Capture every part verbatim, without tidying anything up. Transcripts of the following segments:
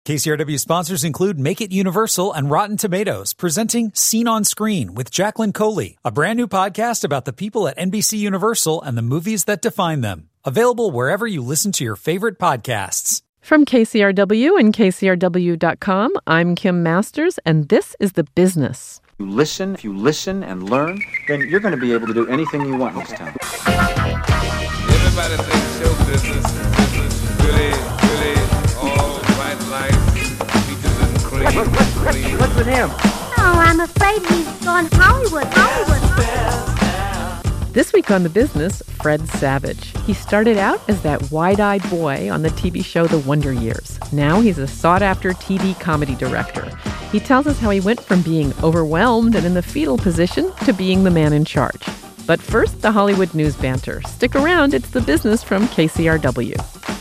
K C R W sponsors include Make It Universal and Rotten Tomatoes, presenting Scene on Screen with Jacqueline Coley, a brand new podcast about the people at N B C Universal and the movies that define them. Available wherever you listen to your favorite podcasts. From K C R W and K C R W dot com, I'm Kim Masters, and this is The Business. You listen, if you listen and learn, then you're going to be able to do anything you want in this town. Everybody thinks show business is business, really, really all white lights, peaches and cream. What, what, what, what's with him? Oh, I'm afraid he's gone Hollywood, Hollywood. This week on The Business, Fred Savage. He started out as that wide-eyed boy on the T V show The Wonder Years. Now he's a sought-after T V comedy director. He tells us how he went from being overwhelmed and in the fetal position to being the man in charge. But first, the Hollywood news banter. Stick around, it's The Business from K C R W.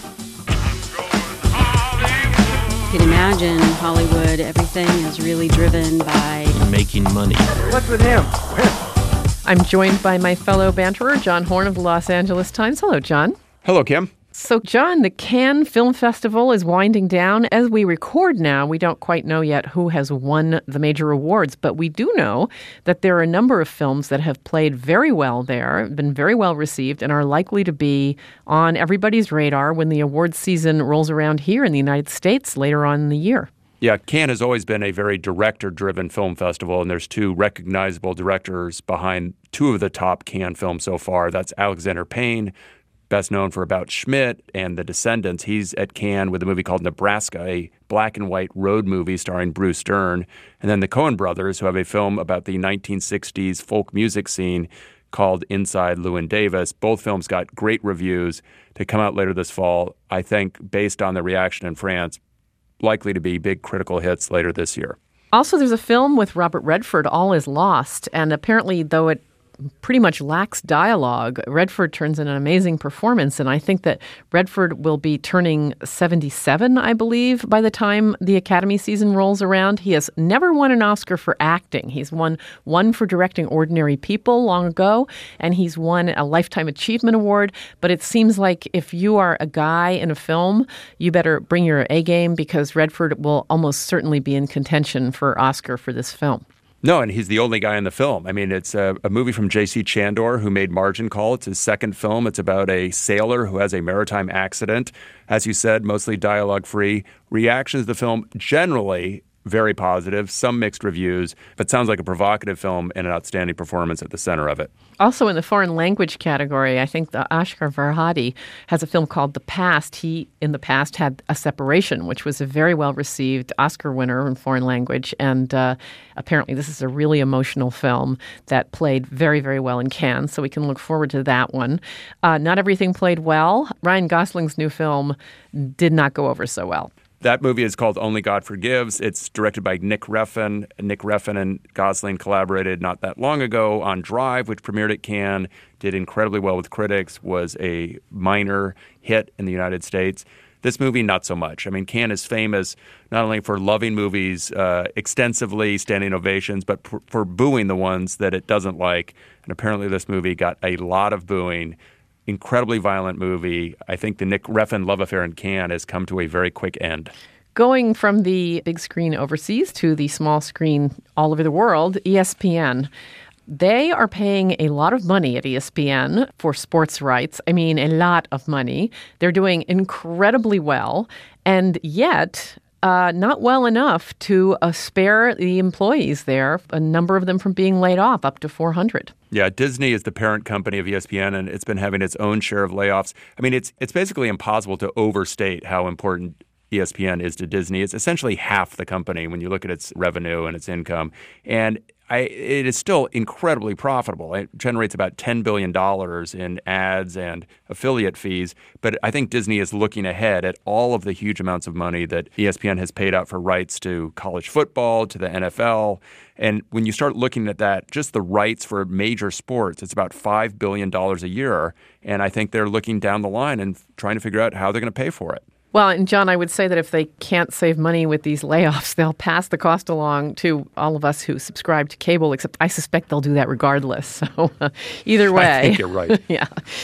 You can imagine Hollywood, everything is really driven by making money. What's with him? I'm joined by my fellow banterer, John Horn of the Los Angeles Times. Hello, John. Hello, Kim. So, John, the Cannes Film Festival is winding down. As we record now, we don't quite know yet who has won the major awards, but we do know that there are a number of films that have played very well there, been very well received, and are likely to be on everybody's radar when the awards season rolls around here in the United States later on in the year. Yeah, Cannes has always been a very director-driven film festival, and there's two recognizable directors behind two of the top Cannes films so far. That's Alexander Payne, best known for About Schmidt and The Descendants. He's at Cannes with a movie called Nebraska, a black and white road movie starring Bruce Dern. And then the Coen brothers, who have a film about the nineteen sixties folk music scene called Inside Llewyn Davis. Both films got great reviews. They come out later this fall. I think, based on the reaction in France, likely to be big critical hits later this year. Also, there's a film with Robert Redford, All Is Lost, and apparently, though it pretty much lacks dialogue, Redford turns in an amazing performance, and I think that Redford will be turning seventy-seven, I believe, by the time the Academy season rolls around. He has never won an Oscar for acting. He's won one for directing Ordinary People long ago, and he's won a Lifetime Achievement Award, but it seems like if you are a guy in a film, you better bring your A game, because Redford will almost certainly be in contention for Oscar for this film. No, and he's the only guy in the film. I mean, it's a, a movie from J C Chandor, who made Margin Call. It's his second film. It's about a sailor who has a maritime accident. As you said, mostly dialogue-free. Reactions to the film generally very positive, some mixed reviews, but sounds like a provocative film and an outstanding performance at the center of it. Also in the foreign language category, I think the Asghar Farhadi has a film called The Past. He, in the past, had A Separation, which was a very well-received Oscar winner in foreign language, and uh, apparently this is a really emotional film that played very, very well in Cannes, so we can look forward to that one. Uh, not everything played well. Ryan Gosling's new film did not go over so well. That movie is called Only God Forgives. It's directed by Nick Refn. Nick Refn and Gosling collaborated not that long ago on Drive, which premiered at Cannes, did incredibly well with critics, was a minor hit in the United States. This movie, not so much. I mean, Cannes is famous not only for loving movies uh, extensively, standing ovations, but for, for booing the ones that it doesn't like. And apparently this movie got a lot of booing. Incredibly violent movie. I think the Nick Refn love affair in Cannes has come to a very quick end. Going from the big screen overseas to the small screen all over the world, E S P N. They are paying a lot of money at E S P N for sports rights. I mean, a lot of money. They're doing incredibly well, and yet uh, not well enough to uh, spare the employees there, a number of them from being laid off, up to four hundred. Yeah, Disney is the parent company of E S P N, and it's been having its own share of layoffs. I mean, it's it's basically impossible to overstate how important E S P N is to Disney. It's essentially half the company when you look at its revenue and its income. And I, it is still incredibly profitable. It generates about ten billion dollars in ads and affiliate fees. But I think Disney is looking ahead at all of the huge amounts of money that E S P N has paid out for rights to college football, to the N F L. And when you start looking at that, just the rights for major sports, it's about five billion dollars a year. And I think they're looking down the line and trying to figure out how they're going to pay for it. Well, and John, I would say that if they can't save money with these layoffs, they'll pass the cost along to all of us who subscribe to cable, except I suspect they'll do that regardless. So uh, either way. I think you're right. Yeah.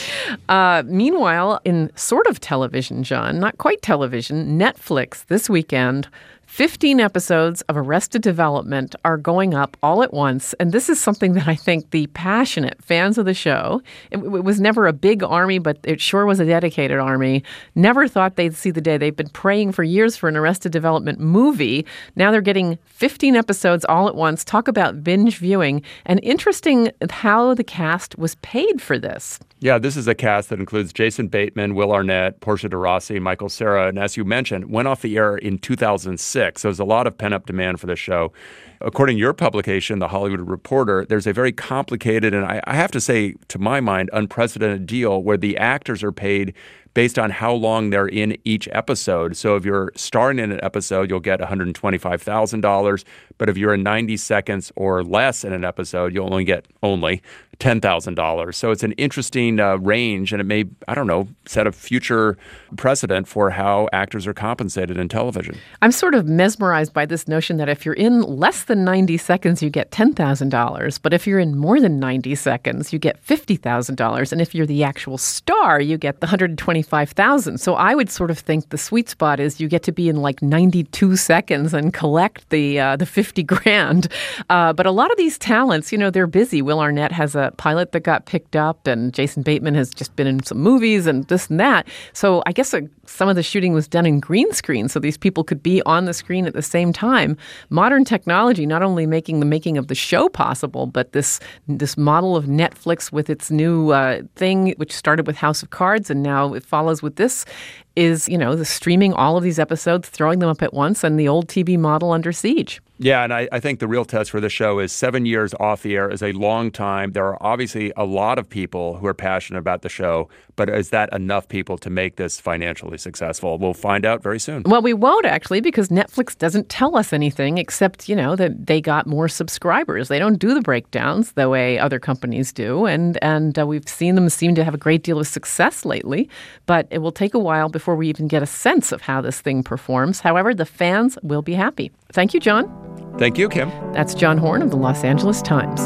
Uh, meanwhile, in sort of television, John, not quite television, Netflix this weekend, fifteen episodes of Arrested Development are going up all at once. And this is something that I think the passionate fans of the show, it, it was never a big army, but it sure was a dedicated army, never thought they'd see the day. They've been praying for years for an Arrested Development movie. Now they're getting fifteen episodes all at once. Talk about binge viewing. And interesting how the cast was paid for this. Yeah, this is a cast that includes Jason Bateman, Will Arnett, Portia de Rossi, Michael Cera, and as you mentioned, went off the air in two thousand six. So there's a lot of pent-up demand for the show. According to your publication, The Hollywood Reporter, there's a very complicated and I, I have to say, to my mind, unprecedented deal where the actors are paid based on how long they're in each episode. So if you're starring in an episode, you'll get one hundred twenty-five thousand dollars. But if you're in ninety seconds or less in an episode, you'll only get only ten thousand dollars. So it's an interesting uh, range, and it may, I don't know, set a future precedent for how actors are compensated in television. I'm sort of mesmerized by this notion that if you're in less than ninety seconds, you get ten thousand dollars. But if you're in more than ninety seconds, you get fifty thousand dollars. And if you're the actual star, you get the one hundred twenty-five thousand dollars. So I would sort of think the sweet spot is you get to be in like ninety-two seconds and collect the uh, the fifty grand. Uh, but a lot of these talents, you know, they're busy. Will Arnett has a pilot that got picked up, and Jason Bateman has just been in some movies and this and that. So I guess uh, some of the shooting was done in green screen, so these people could be on the screen at the same time. Modern technology not only making the making of the show possible, but this this model of Netflix with its new uh, thing, which started with House of Cards and now it follows with this, is, you know, the streaming all of these episodes, throwing them up at once, and the old T V model under siege. Yeah, and I, I think the real test for this show is seven years off the air is a long time. There are obviously a lot of people who are passionate about the show, but is that enough people to make this financially successful? We'll find out very soon. Well, we won't actually, because Netflix doesn't tell us anything except, you know, that they got more subscribers. They don't do the breakdowns the way other companies do, and, and uh, we've seen them seem to have a great deal of success lately, but it will take a while before we even get a sense of how this thing performs. However, the fans will be happy. Thank you, John. Thank you, Kim. That's John Horn of the Los Angeles Times.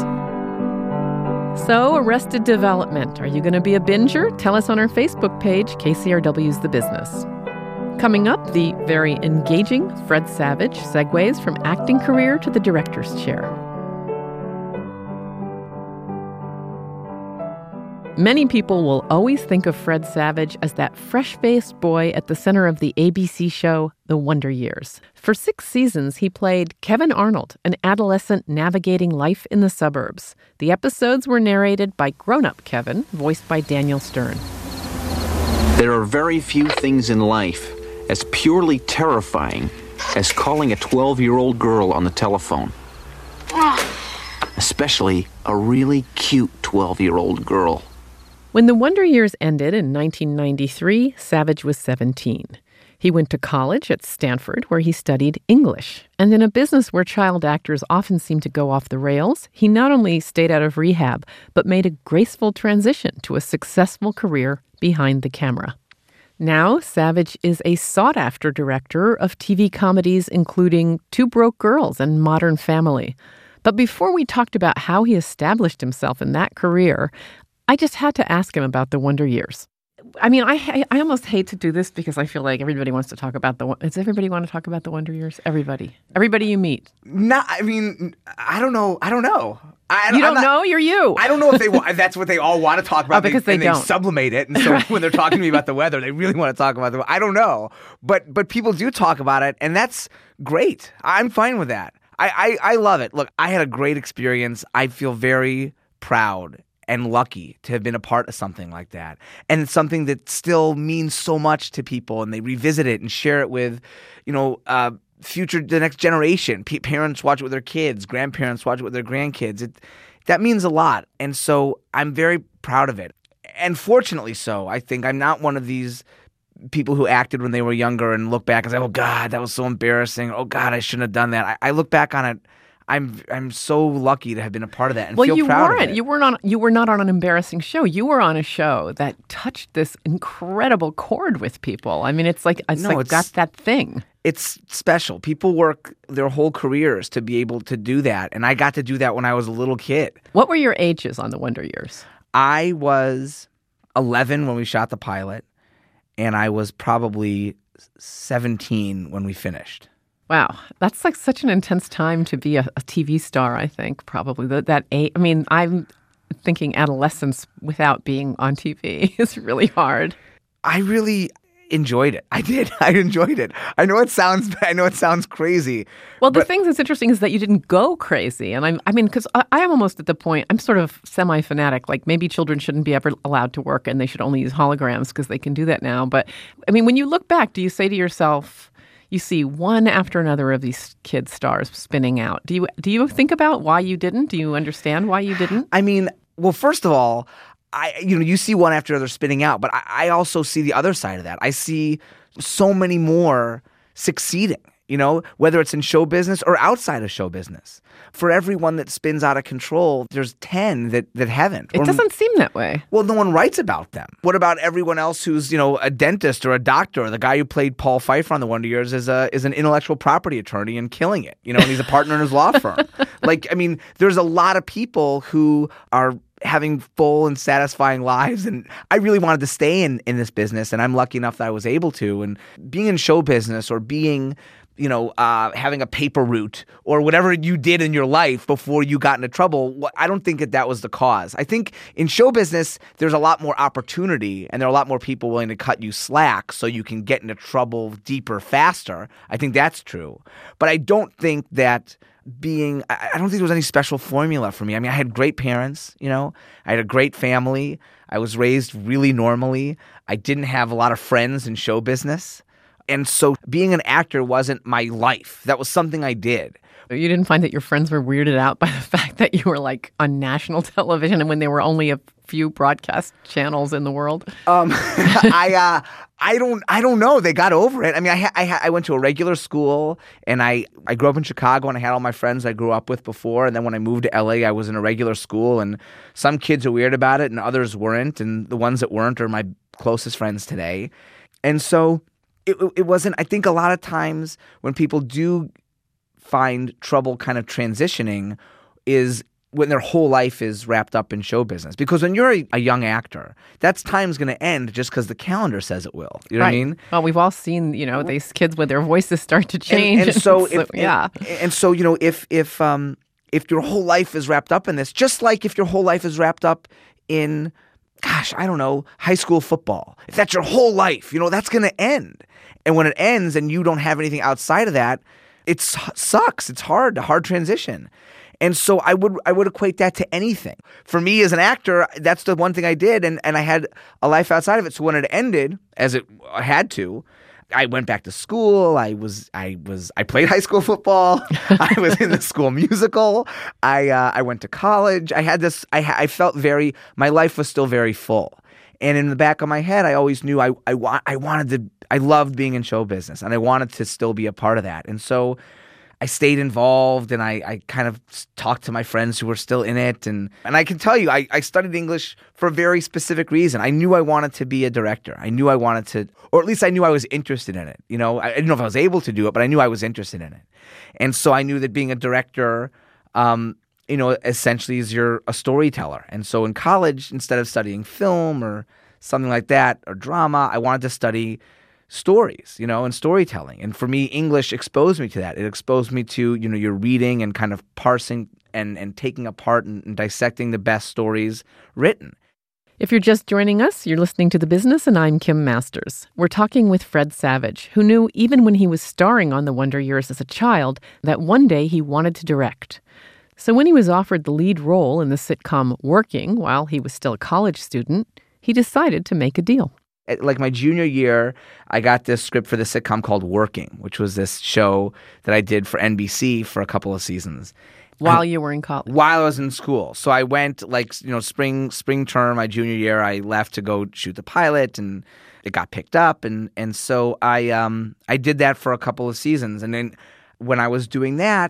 So, Arrested Development. Are you going to be a binger? Tell us on our Facebook page, K C R W's The Business. Coming up, the very engaging Fred Savage segues from acting career to the director's chair. Many people will always think of Fred Savage as that fresh-faced boy at the center of the A B C show The Wonder Years. For six seasons, he played Kevin Arnold, an adolescent navigating life in the suburbs. The episodes were narrated by grown-up Kevin, voiced by Daniel Stern. There are very few things in life as purely terrifying as calling a twelve-year-old girl on the telephone. Especially a really cute twelve-year-old girl. When The Wonder Years ended in nineteen ninety-three, Savage was seventeen. He went to college at Stanford, where he studied English. And in a business where child actors often seem to go off the rails, he not only stayed out of rehab, but made a graceful transition to a successful career behind the camera. Now, Savage is a sought-after director of T V comedies including Two Broke Girls and Modern Family. But before we talked about how he established himself in that career, I just had to ask him about The Wonder Years. I mean, I I almost hate to do this because I feel like everybody wants to talk about the. Does everybody want to talk about The Wonder Years? Everybody, everybody you meet. No, I mean, I don't know. I don't know. I, you don't not, know? You're you. I don't know if they. wa- That's what they all want to talk about. Oh, because they, they and don't. They sublimate it, and so right. When they're talking to me about the weather, they really want to talk about the. I don't know, but but people do talk about it, and that's great. I'm fine with that. I, I, I love it. Look, I had a great experience. I feel very proud and lucky to have been a part of something like that. And it's something that still means so much to people, and they revisit it and share it with, you know, uh, future, the next generation. P- parents watch it with their kids. Grandparents watch it with their grandkids. It, that means a lot. And so I'm very proud of it. And fortunately so, I think I'm not one of these people who acted when they were younger and look back and say, oh, God, that was so embarrassing. Oh, God, I shouldn't have done that. I, I look back on it. I'm I'm so lucky to have been a part of that and well, feel you proud weren't. of it. You weren't on. You were not on an embarrassing show. You were on a show that touched this incredible chord with people. I mean, it's like it's No, like it's- got that thing. It's special. People work their whole careers to be able to do that, and I got to do that when I was a little kid. What were your ages on the Wonder Years? I was eleven when we shot the pilot, and I was probably seventeen when we finished. Wow, that's like such an intense time to be a, a T V star. I think probably that that age. I mean, I'm thinking adolescence without being on T V is really hard. I really enjoyed it. I did. I enjoyed it. I know it sounds. I know it sounds crazy. Well, the but- thing that's interesting is that you didn't go crazy, and I'm. I mean, because I, I am almost at the point. I'm sort of semi-fanatic. Like maybe children shouldn't be ever allowed to work, and they should only use holograms because they can do that now. But I mean, when you look back, do you say to yourself? You see one after another of these kid stars spinning out. Do you do you think about why you didn't? Do you understand why you didn't? I mean, well, first of all, I you know you see one after another spinning out, but I, I also see the other side of that. I see so many more succeeding. You know, whether it's in show business or outside of show business. For everyone that spins out of control, there's ten that, that haven't. It Or- doesn't seem that way. Well, no one writes about them. What about everyone else who's, you know, a dentist or a doctor? The guy who played Paul Pfeiffer on The Wonder Years is a is an intellectual property attorney and killing it. You know, and he's a partner in his law firm. Like, I mean, there's a lot of people who are having full and satisfying lives, and I really wanted to stay in in this business, and I'm lucky enough that I was able to. And being in show business or being you know, uh, having a paper route or whatever you did in your life before you got into trouble, wh- I don't think that that was the cause. I think in show business, there's a lot more opportunity and there are a lot more people willing to cut you slack so you can get into trouble deeper, faster. I think that's true. But I don't think that being, I, I don't think there was any special formula for me. I mean, I had great parents, you know, I had a great family. I was raised really normally. I didn't have a lot of friends in show business. And so being an actor wasn't my life. That was something I did. You didn't find that your friends were weirded out by the fact that you were like on national television and when there were only a few broadcast channels in the world? Um, I uh, I don't I don't know. They got over it. I mean, I ha- I, ha- I went to a regular school, and I, I grew up in Chicago, and I had all my friends I grew up with before. And then when I moved to L A, I was in a regular school, and some kids are weird about it, and others weren't. And the ones that weren't are my closest friends today. And so it it wasn't. I think a lot of times when people do find trouble kind of transitioning is when their whole life is wrapped up in show business. Because when you're a, a young actor, that's time's going to end just because the calendar says it will. You know right. what I mean? Well, we've all seen, you know, these kids when their voices start to change. And, and so, if, yeah. And, and so, you know, if if um if your whole life is wrapped up in this, just like if your whole life is wrapped up in, gosh, I don't know, high school football. If that's your whole life, you know, that's going to end. And when it ends and you don't have anything outside of that, it sucks. It's hard, a hard transition. And so I would I would equate that to anything. For me as an actor, that's the one thing I did, and, and I had a life outside of it. So when it ended, as it had to, I went back to school. I was I was I played high school football. I was in the school musical. I uh, I went to college. I had this. I I felt very. My life was still very full. And in the back of my head, I always knew I I want I wanted to. I loved being in show business, and I wanted to still be a part of that. And so I stayed involved, and I, I kind of talked to my friends who were still in it. And, and I can tell you, I, I studied English for a very specific reason. I knew I wanted to be a director. I knew I wanted to, or at least I knew I was interested in it. You know, I, I didn't know if I was able to do it, but I knew I was interested in it. And so I knew that being a director, um, you know, essentially is you're a storyteller. And so in college, instead of studying film or something like that, or drama, I wanted to study stories, you know, and storytelling. And for me, English exposed me to that. It exposed me to, you know, your reading and kind of parsing and, and taking apart and, and dissecting the best stories written. If you're just joining us, you're listening to The Business, and I'm Kim Masters. We're talking with Fred Savage, who knew even when he was starring on The Wonder Years as a child that one day he wanted to direct. So when he was offered the lead role in the sitcom Working while he was still a college student, he decided to make a deal. Like my junior year, I got this script for the sitcom called Working, which was this show that I did for N B C for a couple of seasons. While you were in college? While I was in school. So I went like, you know, spring spring term, my junior year, I left to go shoot the pilot, and it got picked up. And, and so I um I did that for a couple of seasons. And then when I was doing that,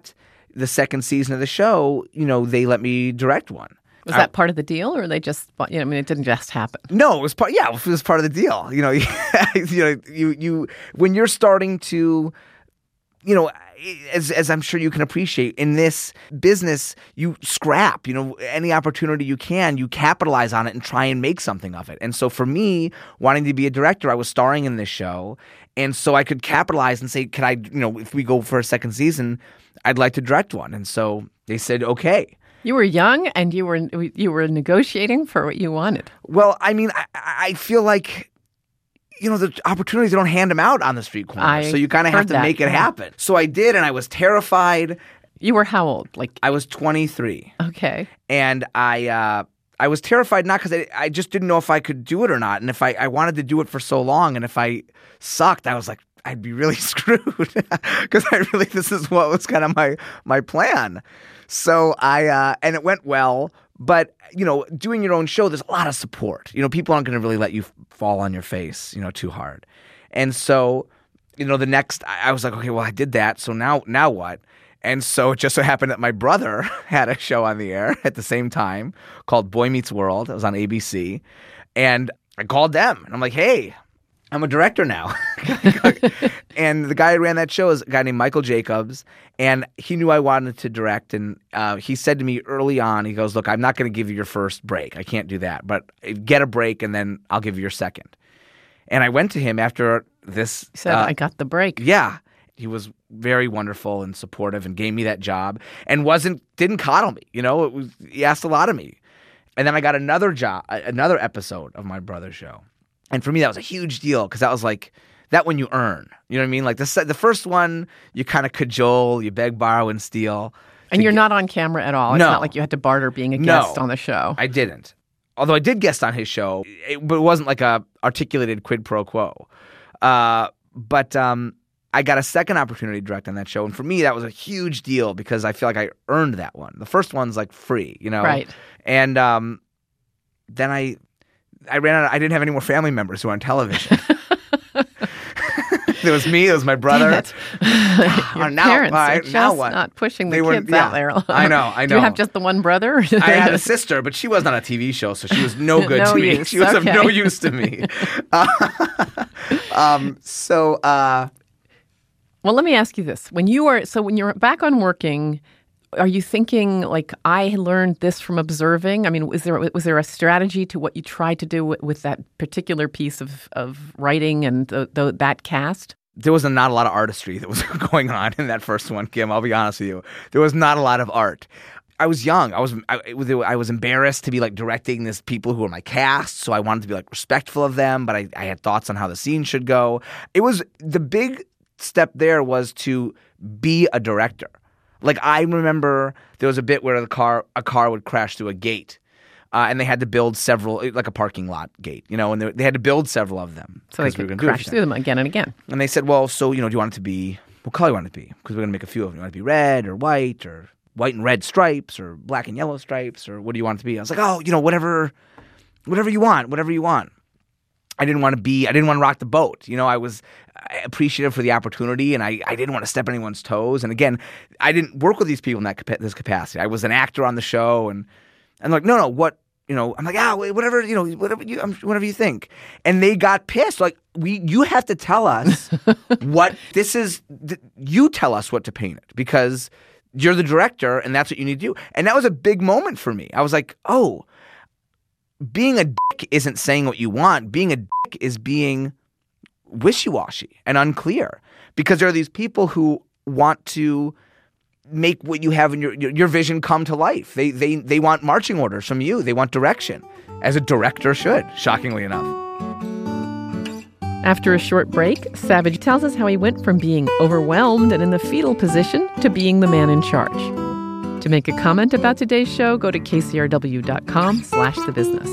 the second season of the show, you know, they let me direct one. Was that part of the deal, or they just, you know, I mean, it didn't just happen? No, it was part. Yeah, it was part of the deal. You know, you know, you you when you're starting to, you know, as as I'm sure you can appreciate in this business, you scrap. You know, any opportunity you can, you capitalize on it and try and make something of it. And so for me, wanting to be a director, I was starring in this show, and so I could capitalize and say, "Can I? You know, if we go for a second season, I'd like to direct one." And so they said, "Okay." You were young, and you were you were negotiating for what you wanted. Well, I mean, I, I feel like, you know, the opportunities, they don't hand them out on the street corner. I so you kind of have to that. make it happen. So I did, and I was terrified. You were how old? Like I was twenty-three. Okay. And I uh, I was terrified not because I, I just didn't know if I could do it or not. And if I, I wanted to do it for so long, and if I sucked, I was like, I'd be really screwed because I really, this is what was kind of my, my plan. So I, uh, and it went well, but, you know, doing your own show, there's a lot of support. You know, people aren't going to really let you f- fall on your face, you know, too hard. And so, you know, the next, I, I was like, okay, well, I did that. So now, now what? And so it just so happened that my brother had a show on the air at the same time called Boy Meets World. It was on A B C. And I called them and I'm like, hey, I'm a director now. And the guy who ran that show is a guy named Michael Jacobs, and he knew I wanted to direct, and uh, he said to me early on, he goes, look, I'm not going to give you your first break. I can't do that, but get a break, and then I'll give you your second. And I went to him after this. He said, uh, I got the break. Yeah. He was very wonderful and supportive and gave me that job and wasn't didn't coddle me. You know, it was, he asked a lot of me. And then I got another job, another episode of my brother's show. And for me, that was a huge deal because that was like, that one you earn. You know what I mean? Like the the first one, you kind of cajole, you beg, borrow, and steal. And you're get... not on camera at all. It's no. not like you had to barter being a guest no, on the show. I didn't. Although I did guest on his show, it, but it wasn't like a articulated quid pro quo. Uh, but um, I got a second opportunity to direct on that show. And for me, that was a huge deal because I feel like I earned that one. The first one's like free, you know? Right. And um, then I... I ran out. I didn't have any more family members who were on television. There was me. It was my brother. Your now, parents uh, are just now what? not pushing the they kids yeah, out there. I know. I know. Do you have just the one brother? I had a sister, but she wasn't on a T V show, so she was no good no to me. Use. She was okay. of no use to me. Uh, um, so, uh, well, let me ask you this: when you are so when you're back on working. Are you thinking, like, I learned this from observing? I mean, was there was there a strategy to what you tried to do with, with that particular piece of, of writing and the, the, that cast? There was not a lot of artistry that was going on in that first one, Kim. I'll be honest with you. There was not a lot of art. I was young. I was I, I was embarrassed to be, like, directing these people who were my cast, so I wanted to be, like, respectful of them, but I, I had thoughts on how the scene should go. It was – the big step there was to be a director. Like, I remember there was a bit where the car a car would crash through a gate, uh, and they had to build several, like a parking lot gate, you know, and they, they had to build several of them. So they could we crash through them again and again. And they said, well, so, you know, do you want it to be, what color do you want it to be? Because we're going to make a few of them. You want it to be red or white or white and red stripes or black and yellow stripes, or what do you want it to be? I was like, oh, you know, whatever, whatever you want, whatever you want. I didn't want to be, I didn't want to rock the boat. You know, I was appreciative for the opportunity, and I, I didn't want to step on anyone's toes. And again, I didn't work with these people in that this capacity. I was an actor on the show, and I'm like, no, no, what, you know, I'm like, ah, oh, whatever, you know, whatever you, whatever you think. And they got pissed. Like, we, you have to tell us what this is. Th- you tell us what to paint it because you're the director, and that's what you need to do. And that was a big moment for me. I was like, oh. Being a dick isn't saying what you want. Being a dick is being wishy-washy and unclear because there are these people who want to make what you have in your your vision come to life. They they they want marching orders from you. They want direction, as a director should, shockingly enough. After a short break, Savage tells us how he went from being overwhelmed and in the fetal position to being the man in charge. To make a comment about today's show, go to kcrw.com slash the business.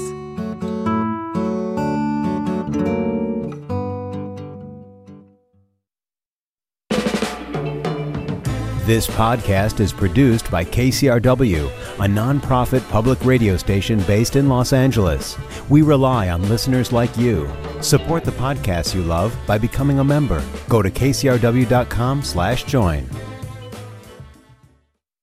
This podcast is produced by K C R W, a nonprofit public radio station based in Los Angeles. We rely on listeners like you. Support the podcasts you love by becoming a member. Go to kcrw.com slash join.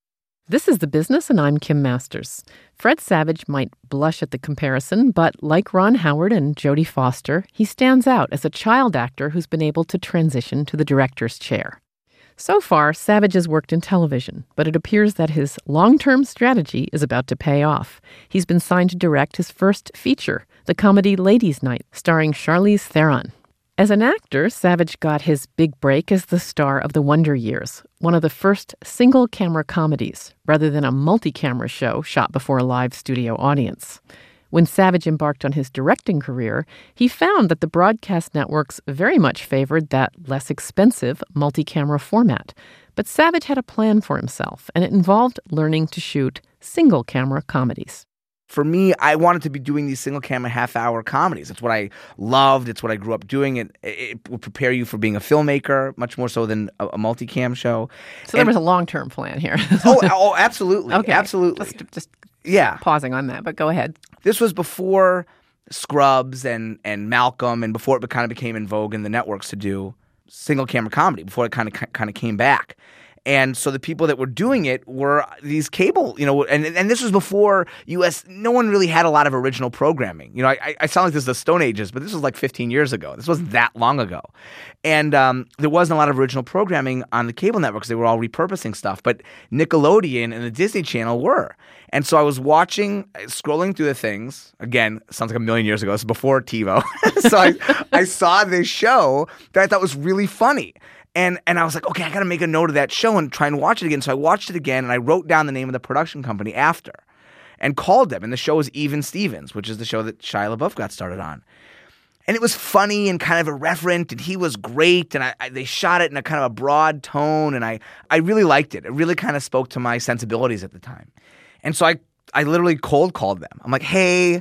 This is The Business, and I'm Kim Masters. Fred Savage might blush at the comparison, but like Ron Howard and Jodie Foster, he stands out as a child actor who's been able to transition to the director's chair. So far, Savage has worked in television, but it appears that his long-term strategy is about to pay off. He's been signed to direct his first feature, the comedy Ladies' Night, starring Charlize Theron. As an actor, Savage got his big break as the star of The Wonder Years, one of the first single-camera comedies, rather than a multi-camera show shot before a live studio audience. When Savage embarked on his directing career, he found that the broadcast networks very much favored that less expensive multi-camera format. But Savage had a plan for himself, and it involved learning to shoot single-camera comedies. For me, I wanted to be doing these single-camera half-hour comedies. It's what I loved. It's what I grew up doing. It, it would prepare you for being a filmmaker, much more so than a, a multi-cam show. So and, there was a long-term plan here. oh, oh, absolutely. Okay. Absolutely. Let's just yeah. pausing on that, but go ahead. This was before Scrubs and, and Malcolm, and before it kind of became in vogue in the networks to do single-camera comedy, before it kind of kind of came back. And so the people that were doing it were these cable, you know, and and this was before U S, no one really had a lot of original programming. You know, I, I sound like this is the Stone Ages, but this was like fifteen years ago. This wasn't that long ago. And um, there wasn't a lot of original programming on the cable networks. They were all repurposing stuff. But Nickelodeon and the Disney Channel were. And so I was watching, scrolling through the things. Again, sounds like a million years ago. This is before TiVo. so I, I saw this show that I thought was really funny. And and I was like, okay, I got to make a note of that show and try and watch it again. So I watched it again, and I wrote down the name of the production company after and called them. And the show was Even Stevens, which is the show that Shia LaBeouf got started on. And it was funny and kind of irreverent, and he was great. And I, I, they shot it in a kind of a broad tone, and I, I really liked it. It really kind of spoke to my sensibilities at the time. And so I, I literally cold called them. I'm like, hey,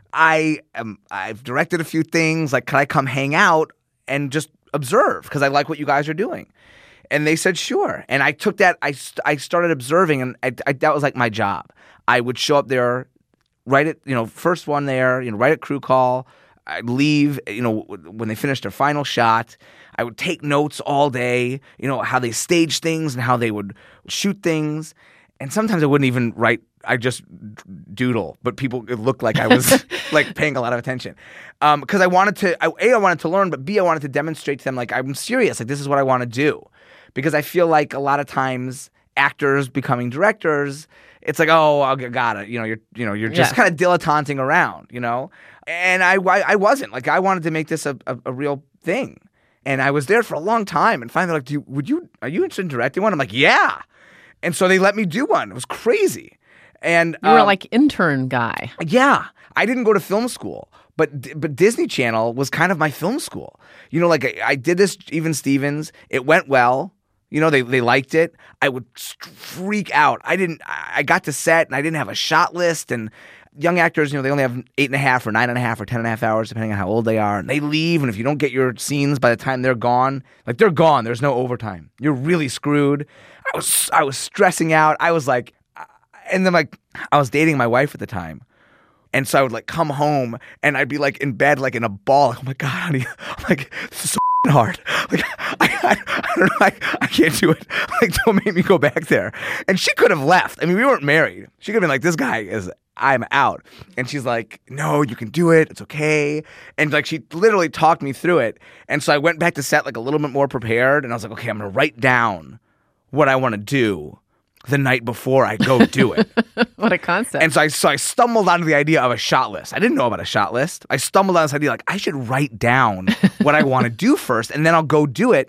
I am, I've directed a few things. Like, can I come hang out and just observe, because I like what you guys are doing? And they said sure. And I took that, I, I started observing, and I, I, that was like my job. I would show up there, right at, you know, first one there, you know, right at crew call. I'd leave, you know, when they finished their final shot. I would take notes all day, you know, how they stage things and how they would shoot things. And sometimes I wouldn't even write, I just doodle, but people, it looked like I was like paying a lot of attention. Um, because I wanted to, I, A, I wanted to learn, but B, I wanted to demonstrate to them, like, I'm serious, like, this is what I want to do. Because I feel like a lot of times actors becoming directors, it's like, oh, I got it. You know, you're, you know, you're just yeah. kind of dilettanting around, you know? And I, I, I wasn't. Like, I wanted to make this a, a, a real thing. And I was there for a long time. And finally, like, do you, would you, are you interested in directing one? I'm like, yeah. And so they let me do one. It was crazy. And you were um, like intern guy. Yeah. I didn't go to film school, but but Disney Channel was kind of my film school. You know, like I, I did this Even Stevens. It went well. You know, they they liked it. I would freak out. I didn't. I got to set and I didn't have a shot list. And young actors, you know, they only have eight and a half or nine and a half or ten and a half hours, depending on how old they are. And they leave. And if you don't get your scenes by the time they're gone, like they're gone. There's no overtime. You're really screwed. I was I was stressing out. I was like, and then like I was dating my wife at the time. And so I would like come home and I'd be like in bed, like in a ball. Like, oh my God, honey. I'm like, this is so hard. Like, I, I, I don't know. I, I can't do it. Like, don't make me go back there. And she could have left. I mean, we weren't married. She could have been like, this guy is, I'm out. And she's like, no, you can do it. It's okay. And like, she literally talked me through it. And so I went back to set like a little bit more prepared. And I was like, okay, I'm going to write down what I want to do the night before I go do it. What a concept. And so I, so I stumbled onto the idea of a shot list. I didn't know about a shot list. I stumbled on this idea, like, I should write down what I want to do first, and then I'll go do it.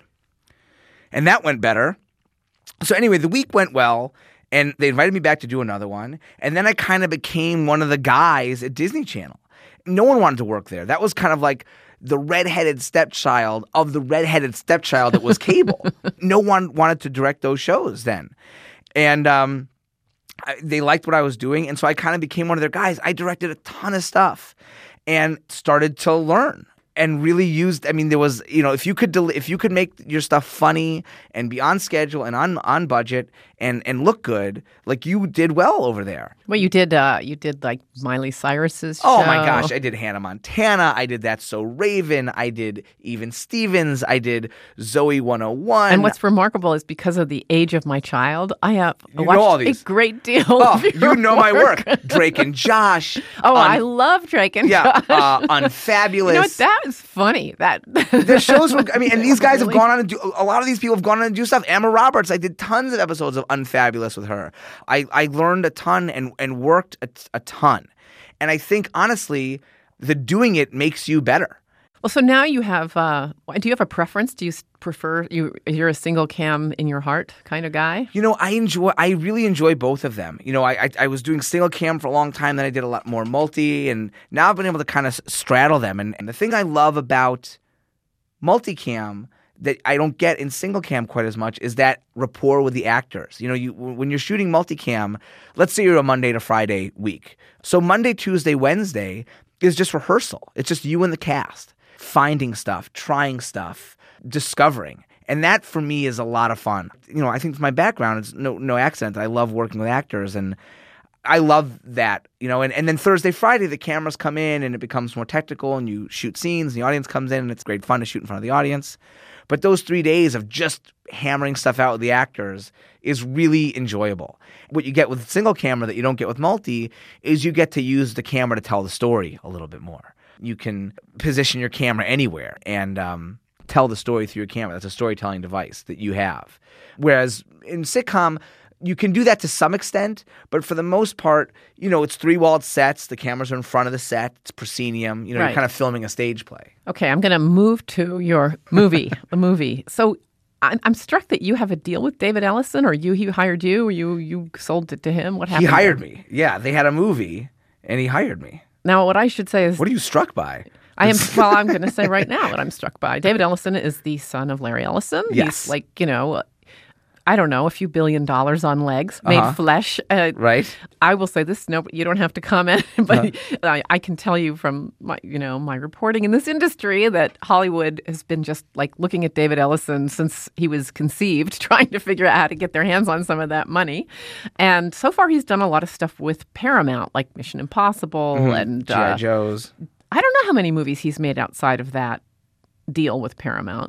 And that went better. So anyway, the week went well, and they invited me back to do another one. And then I kind of became one of the guys at Disney Channel. No one wanted to work there. That was kind of like the redheaded stepchild of the redheaded stepchild that was cable. No one wanted to direct those shows then. And um, I, they liked what I was doing, and so I kind of became one of their guys. I directed a ton of stuff and started to learn. and really used. I mean, there was, you know, if you could del- if you could make your stuff funny and be on schedule and on on budget and and look good, like you did well over there. Well, you did. Uh, you did like Miley Cyrus's show. Oh my gosh, I did Hannah Montana. I did That's So Raven. I did Even Stevens. I did Zoe one oh one. And what's remarkable is because of the age of my child, I have You watched know all these. a great deal. Oh, of your you know my work. work. Drake and Josh. Oh, Un- I love Drake and yeah, Josh. uh, Unfabulous. You know what? That was funny. That The shows were, I mean, and these guys Really? have gone on and do, a lot of these people have gone on and do stuff. Emma Roberts, I did tons of episodes of Unfabulous with her. I, I learned a ton and, and worked a, a ton. And I think, honestly, the doing it makes you better. Well, so now you have. Uh, do you have a preference? Do you s- prefer you? You're a single cam in your heart kind of guy. You know, I enjoy. I really enjoy both of them. You know, I, I I was doing single cam for a long time, then I did a lot more multi, and now I've been able to kind of straddle them. And, and the thing I love about multicam that I don't get in single cam quite as much is that rapport with the actors. You know, you when you're shooting multicam, let's say you're a Monday to Friday week. So Monday, Tuesday, Wednesday is just rehearsal. It's just you and the cast finding stuff, trying stuff, discovering. And that for me is a lot of fun. You know, I think my background is no no accident. I love working with actors and I love that, you know, and, and then Thursday, Friday, the cameras come in and it becomes more technical and you shoot scenes and the audience comes in and it's great fun to shoot in front of the audience. But those three days of just hammering stuff out with the actors is really enjoyable. What you get with single camera that you don't get with multi is you get to use the camera to tell the story a little bit more. You can position your camera anywhere and um, tell the story through your camera. That's a storytelling device that you have. Whereas in sitcom, you can do that to some extent, but for the most part, you know, it's three-walled sets. The cameras are in front of the set. It's proscenium. You know, Right. you're kind of filming a stage play. Okay, I'm going to move to your movie. the movie. So I'm, I'm struck that you have a deal with David Ellison, or you he hired you, or you you sold it to him. What He happened? hired there? me. Yeah, they had a movie, and he hired me. Now, what I should say is, What are you struck by? I am. Well, I'm going to say right now what I'm struck by. David Ellison is the son of Larry Ellison. Yes. He's like, you know, I don't know, a few billion dollars on legs, made Uh-huh. flesh. Uh, Right. I will say this. No, you don't have to comment, but Uh-huh. I, I can tell you from my, you know, my reporting in this industry that Hollywood has been just like looking at David Ellison since he was conceived, trying to figure out how to get their hands on some of that money. And so far, he's done a lot of stuff with Paramount, like Mission Impossible Mhm. and G I. uh, Joes. I don't know how many movies he's made outside of that deal with Paramount.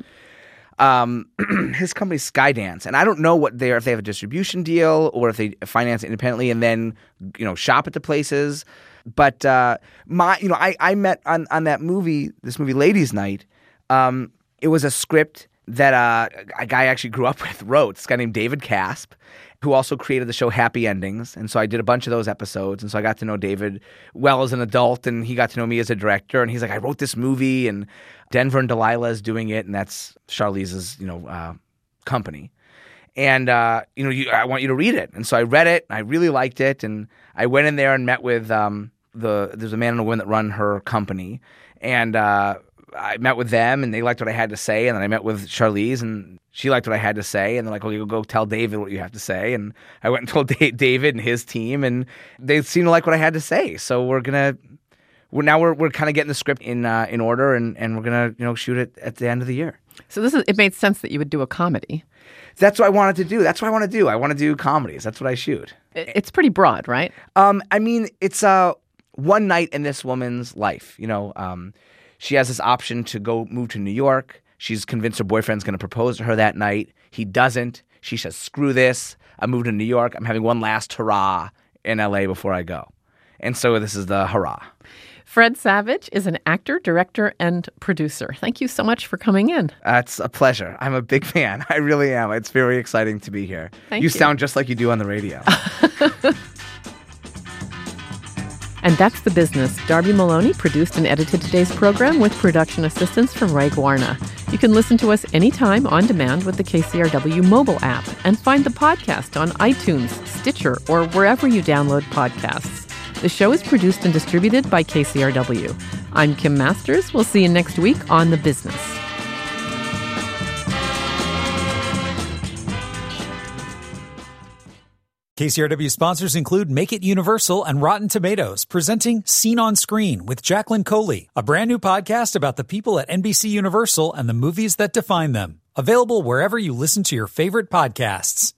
Um, his company's Skydance, and I don't know what they are, if they have a distribution deal or if they finance it independently and then, you know, shop it to places. But uh, my, you know, I, I met on, on that movie, this movie Ladies Night. Um, it was a script that uh, a guy I actually grew up with wrote. This guy named David Casp, who also created the show Happy Endings. And so I did a bunch of those episodes. And so I got to know David well as an adult, and he got to know me as a director. And he's like, I wrote this movie, and Denver and Delilah is doing it, and that's Charlize's, you know, uh, company. And, uh, you know, you, I want you to read it. And so I read it, and I really liked it. And I went in there and met with um, the, there's a man and a woman that run her company. And uh, I met with them, and they liked what I had to say. And then I met with Charlize, and she liked what I had to say. And they're like, well, you go tell David what you have to say. And I went and told da- David and his team, and they seemed to like what I had to say. So we're going to, we're now we're we're kind of getting the script in uh, in order, and, and we're going to, you know, shoot it at the end of the year. So this is, it made sense that you would do a comedy. That's what I wanted to do. That's what I want to do. I want to do comedies. That's what I shoot. It- It's pretty broad, right? Um, I mean, it's uh, one night in this woman's life. You know, um, she has this option to go move to New York. She's convinced her boyfriend's going to propose to her that night. He doesn't. She says, screw this. I'm moving to New York. I'm having one last hurrah in L A before I go. And so this is the hurrah. Fred Savage is an actor, director, and producer. Thank you so much for coming in. Uh, it's a pleasure. I'm a big fan. I really am. It's very exciting to be here. Thank you you. sound just like you do on the radio. And that's The Business. Darby Maloney produced and edited today's program with production assistance from Ray Guarna. You can listen to us anytime on demand with the K C R W mobile app and find the podcast on iTunes, Stitcher, or wherever you download podcasts. The show is produced and distributed by K C R W. I'm Kim Masters. We'll see you next week on The Business. K C R W sponsors include Make It Universal and Rotten Tomatoes, presenting Scene on Screen with Jacqueline Coley, a brand new podcast about the people at N B C Universal and the movies that define them. Available wherever you listen to your favorite podcasts.